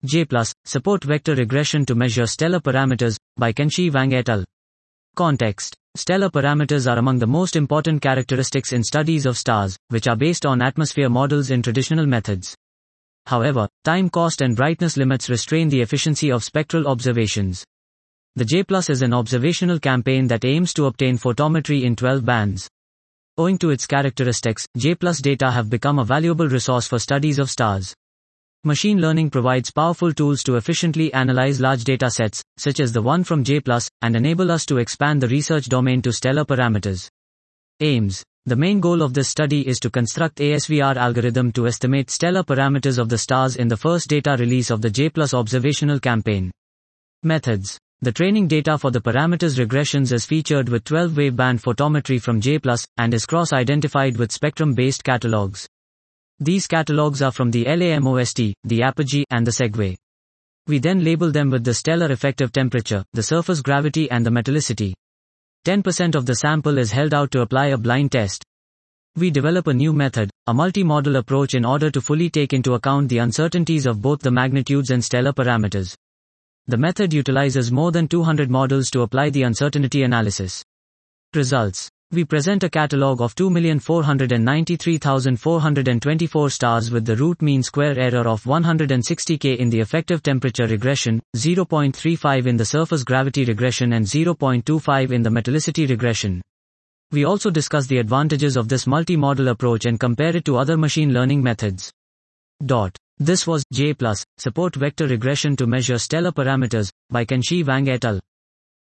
J+, Support Vector Regression to Measure Stellar Parameters, by Kenshi Wang et al. Context. Stellar parameters are among the most important characteristics in studies of stars, which are based on atmosphere models in traditional methods. However, time, cost and brightness limits restrain the efficiency of spectral observations. The J+ is an observational campaign that aims to obtain photometry in 12 bands. Owing to its characteristics, J+ data have become a valuable resource for studies of stars. Machine learning provides powerful tools to efficiently analyze large data sets, such as the one from J+, and enable us to expand the research domain to stellar parameters. Aims. The main goal of this study is to construct ASVR algorithm to estimate stellar parameters of the stars in the first data release of the J+ observational campaign. Methods. The training data for the parameters regressions is featured with 12 waveband photometry from J+, and is cross-identified with spectrum-based catalogs. These catalogs are from the LAMOST, the Apogee, and the Segway. We then label them with the stellar effective temperature, the surface gravity and the metallicity. 10% of the sample is held out to apply a blind test. We develop a new method, a multi-model approach, in order to fully take into account the uncertainties of both the magnitudes and stellar parameters. The method utilizes more than 200 models to apply the uncertainty analysis. Results. We present a catalog of 2,493,424 stars with the root mean square error of 160K in the effective temperature regression, 0.35 in the surface gravity regression and 0.25 in the metallicity regression. We also discuss the advantages of this multi-model approach and compare it to other machine learning methods. This was J+, Support Vector Regression to Measure Stellar Parameters, by Kenshi Wang et al.